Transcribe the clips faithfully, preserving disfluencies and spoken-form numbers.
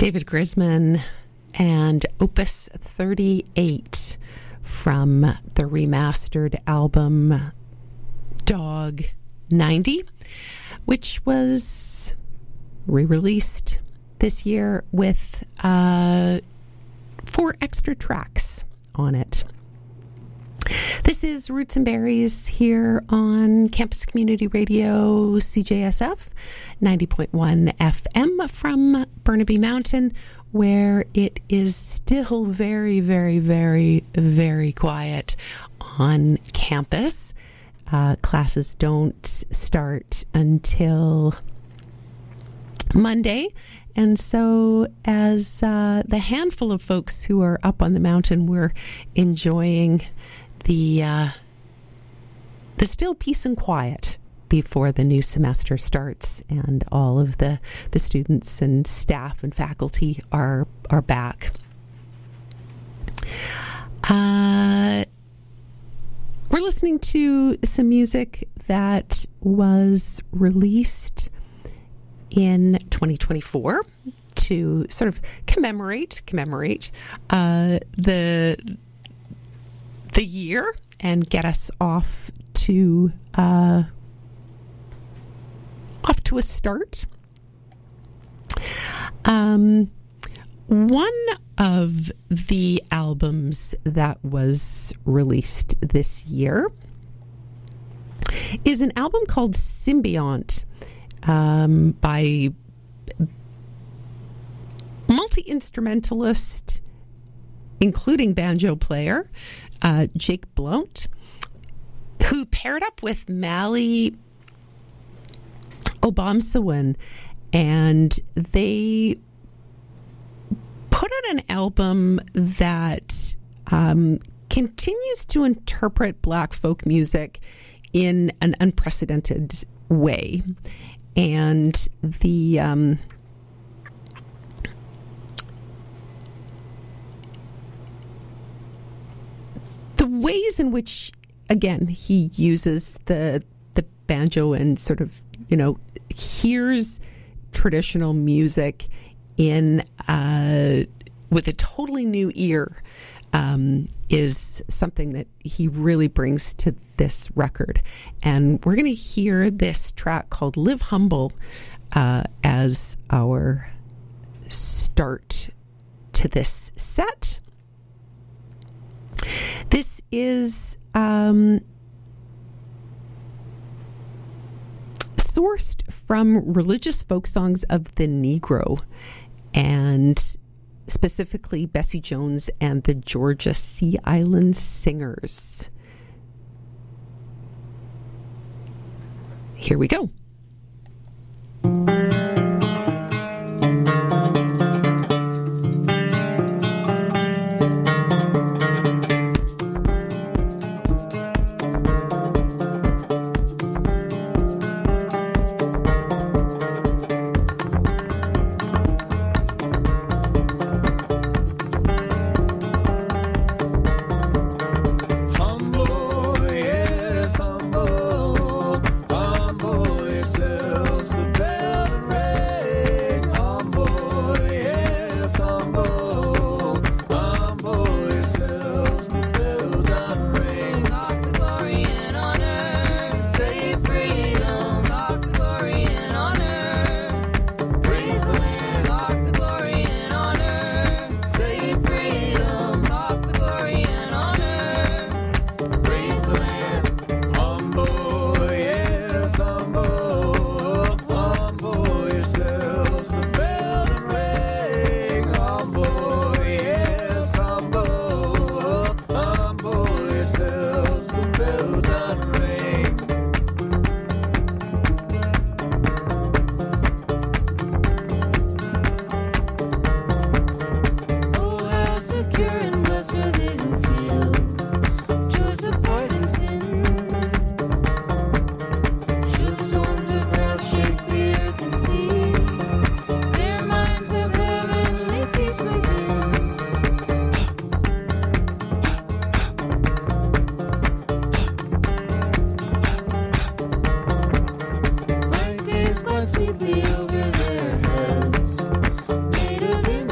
David Grisman and Opus thirty-eight from the remastered album Dog ninety, which was re-released this year with uh, four extra tracks on it. This is Roots and Berries here on Campus Community Radio, C J S F, ninety point one F M from Burnaby Mountain, where it is still very, very, very, very quiet on campus. Uh, classes don't start until Monday. And so as uh, the handful of folks who are up on the mountain, we're enjoying the uh, the still peace and quiet before the new semester starts, and all of the, the students and staff and faculty are are back. Uh, we're listening to some music that was released in twenty twenty-four to sort of commemorate commemorate uh, the the year and get us off to uh, off to a start. Um, one of the albums that was released this year is an album called Symbiont um, by multi-instrumentalist, including banjo player uh, Jake Blount, who paired up with Mali Obamsawin, and they put out an album that um, continues to interpret Black folk music in an unprecedented way. And the um, the ways in which, again, he uses the the banjo and sort of, you know, hears traditional music in uh, with a totally new ear um, is something that he really brings to this record. And we're going to hear this track called Live Humble uh, as our start to this set. This is um, sourced from religious folk songs of the Negro, and specifically Bessie Jones and the Georgia Sea Island Singers. Here we go. Sweetly over their heads, made of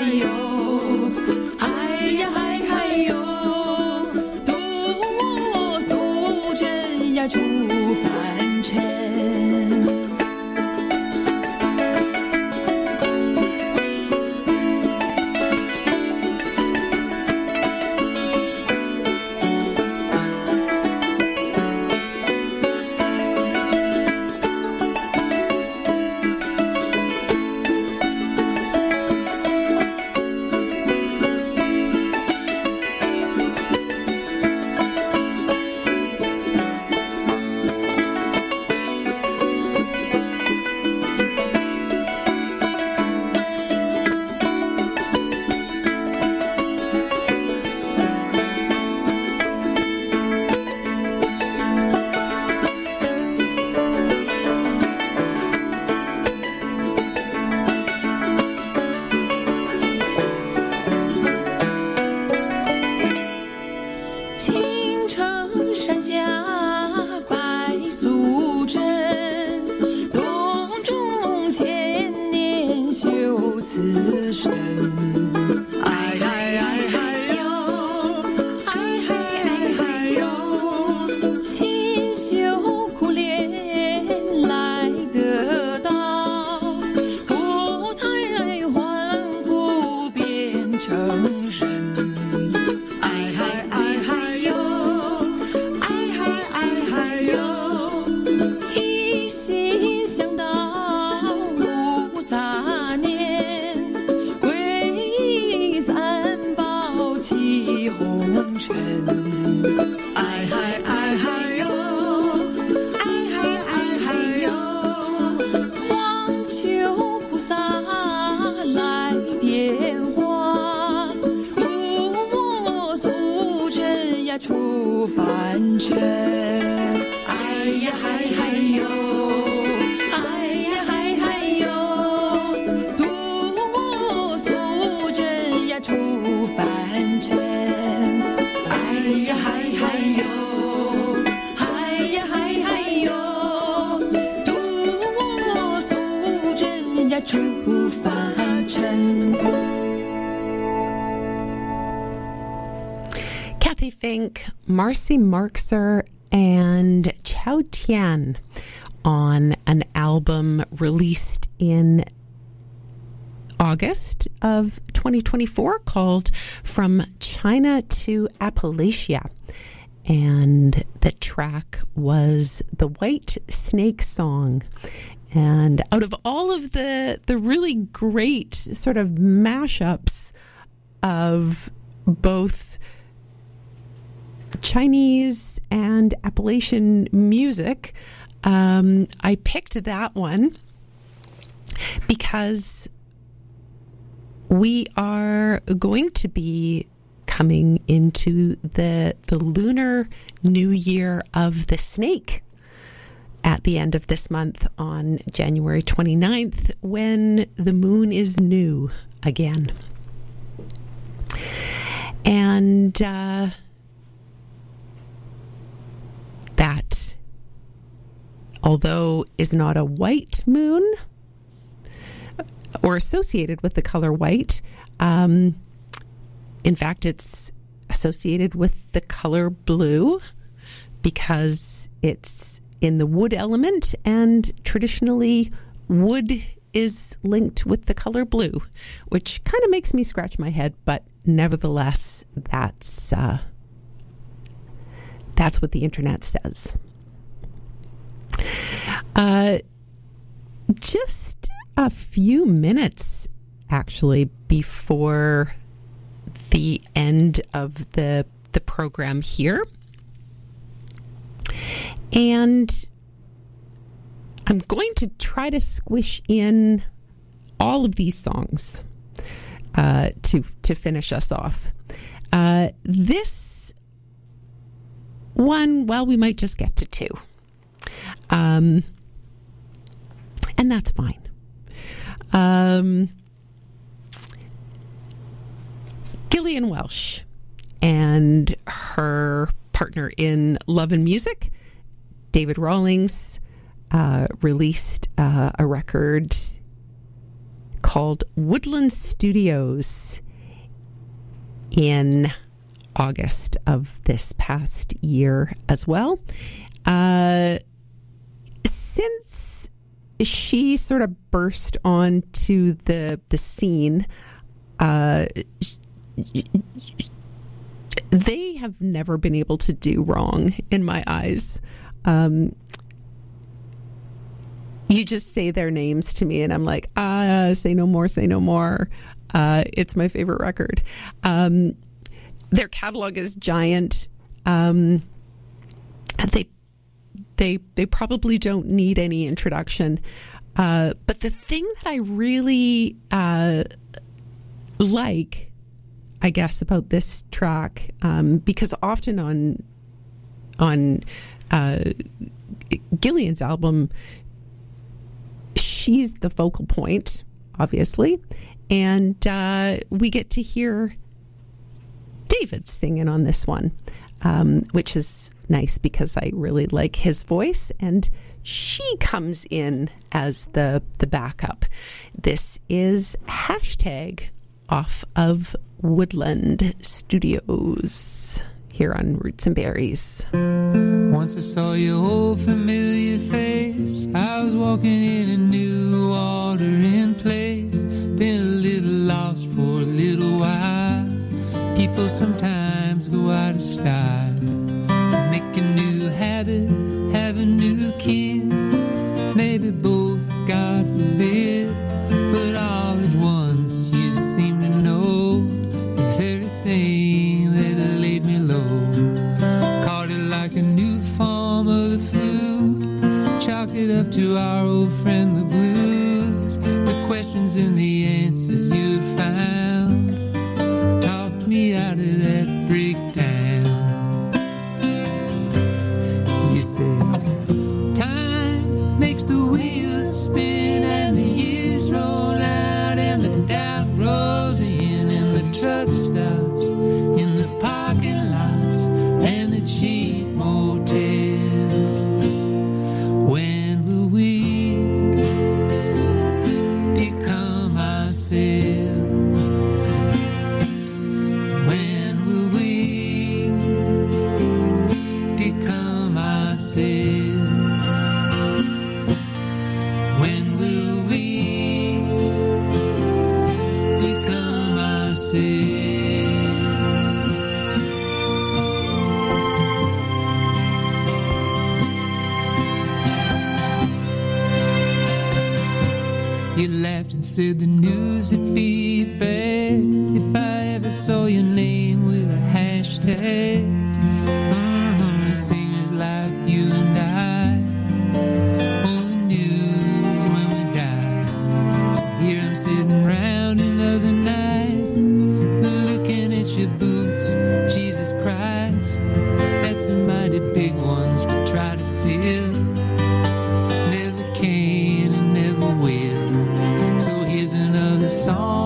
哟，嗨呀嗨嗨哟，渡我素贞呀出凡尘。 Kathy Fink, Marcy Marxer, and Chow Tian on an album released in August of twenty twenty-four called From China to Appalachia. And the track was the White Snake Song. And out of all of the the really great sort of mashups of both Chinese and Appalachian music, um, I picked that one because we are going to be coming into the the lunar new year of the snake at the end of this month on January twenty-ninth, when the moon is new again. And uh, that, although is not a white moon or associated with the color white, um, in fact, it's associated with the color blue because it's in the wood element, and traditionally wood is linked with the color blue, which kind of makes me scratch my head, but nevertheless, that's uh, that's what the internet says. Uh, just a few minutes, actually, before the end of the the program here. And I'm going to try to squish in all of these songs uh, to to finish us off. Uh, this one, well, we might just get to two. Um, and that's fine. Um, Gillian Welch and her partner in Love and Music, David Rawlings, uh, released uh, a record called Woodland Studios in August of this past year as well. Uh, since she sort of burst onto the the scene, uh, they have never been able to do wrong in my eyes. Um, you just say their names to me and I'm like, ah, say no more, say no more. Uh, it's my favorite record. Um, their catalog is giant. Um, they, they, they probably don't need any introduction. Uh, but the thing that I really, uh, like, I guess, about this track, um, because often on, on, uh, Gillian's album, she's the focal point, obviously, and uh, we get to hear David singing on this one, um, which is nice because I really like his voice, and she comes in as the the backup. This is Hashtag off of Woodland Studios here on Roots and Berries. Once I saw your old familiar face. I was walking in a new watering place. Been a little lost for a little while. People sometimes go out of style. Make a new habit, have a new kid. Maybe both, God forbid. But all at once you seem to know the very thing that laid me low. Caught it like a new form of the flu. Chalked it up to our old friend the blues. The questions and the answers you found talked me out of that breakdown. You said time makes the wheels spin and the years roll out and the doubt rolls in and the truck stops in the parking lots and the cheap motels. When will we become ourselves? When will we become ourselves? When will we become ourselves? You laughed and said the news would be bad if I ever saw your name with a hashtag. Mm-hmm. Singers like you and I on the news when we die. So here I'm sitting round another night, looking at your boots. Jesus Christ, that's some mighty big ones to try to fill. Never can and never will. So here's another song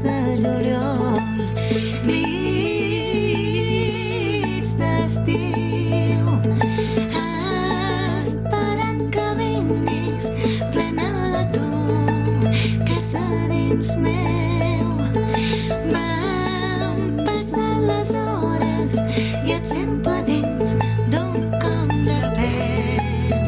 de juliol, nits d'estiu, esperant que vinguis plena de tu, que ets a dins meu. Van passant les hores i et sento a dins d'un camp de peu.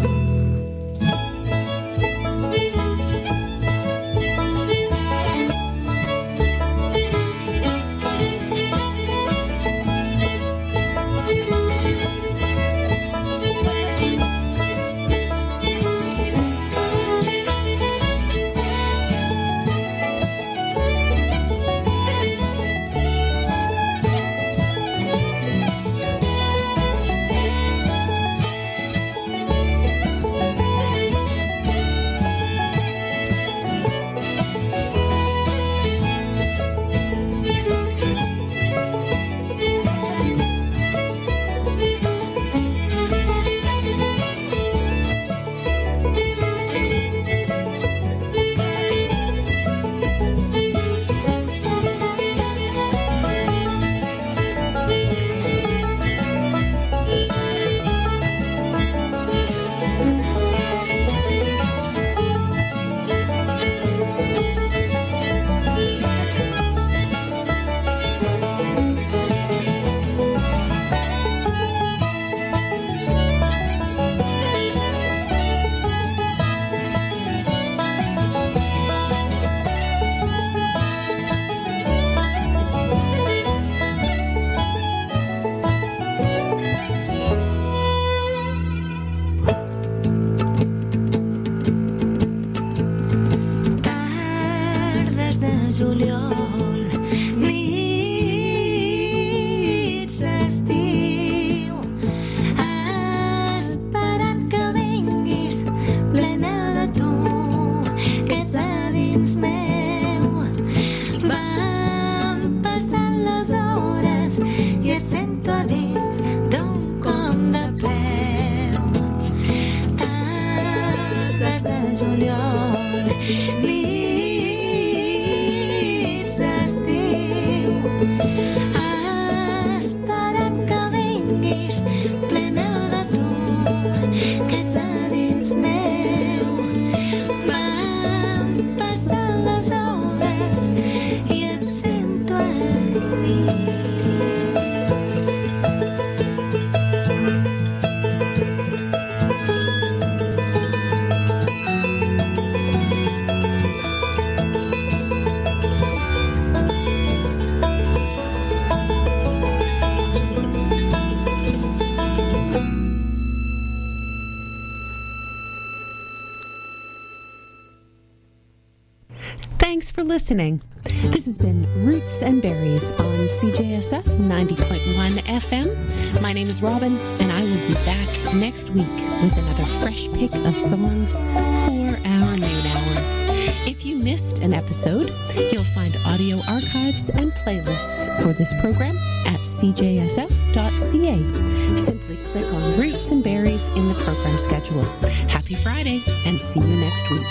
Thanks for listening. This has been Roots and Berries on C J S F ninety point one F M. My name is Robin, and I will be back next week with another fresh pick of songs for our noon hour. If you missed an episode, you'll find audio archives and playlists for this program at c j s f dot c a. Simply click on Roots and Berries in the program schedule. Happy Friday, and see you next week.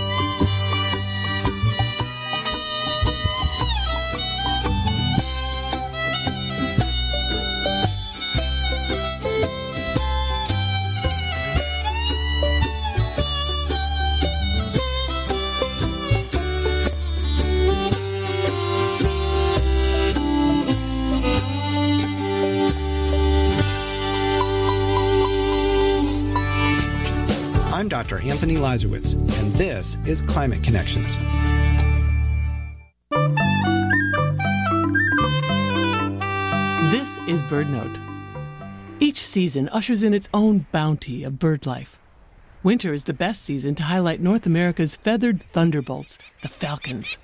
I'm Doctor Anthony Lazarowitz, and this is Climate Connections. This is BirdNote. Each season ushers in its own bounty of bird life. Winter is the best season to highlight North America's feathered thunderbolts, the falcons.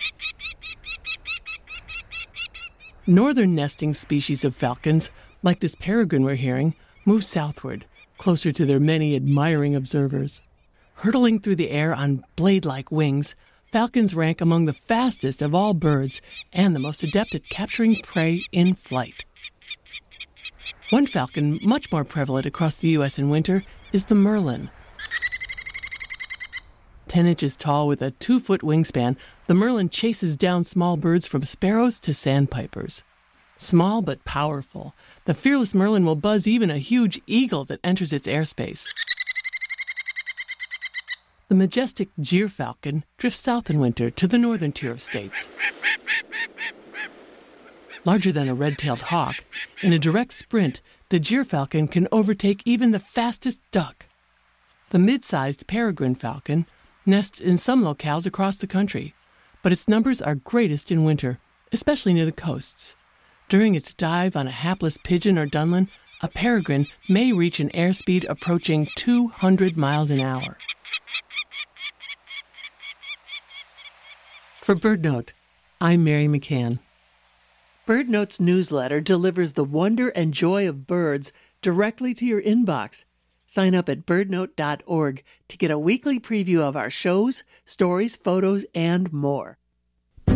Northern nesting species of falcons, like this peregrine we're hearing, move southward, closer to their many admiring observers. Hurtling through the air on blade-like wings, falcons rank among the fastest of all birds and the most adept at capturing prey in flight. One falcon much more prevalent across the U S in winter is the merlin. Ten inches tall with a two-foot wingspan, the merlin chases down small birds from sparrows to sandpipers. Small but powerful, the fearless merlin will buzz even a huge eagle that enters its airspace. The majestic gyrfalcon drifts south in winter to the northern tier of states. Larger than a red-tailed hawk, in a direct sprint, the gyrfalcon can overtake even the fastest duck. The mid-sized peregrine falcon nests in some locales across the country, but its numbers are greatest in winter, especially near the coasts. During its dive on a hapless pigeon or dunlin, a peregrine may reach an airspeed approaching two hundred miles an hour. For BirdNote, I'm Mary McCann. BirdNote's newsletter delivers the wonder and joy of birds directly to your inbox. Sign up at bird note dot org to get a weekly preview of our shows, stories, photos, and more.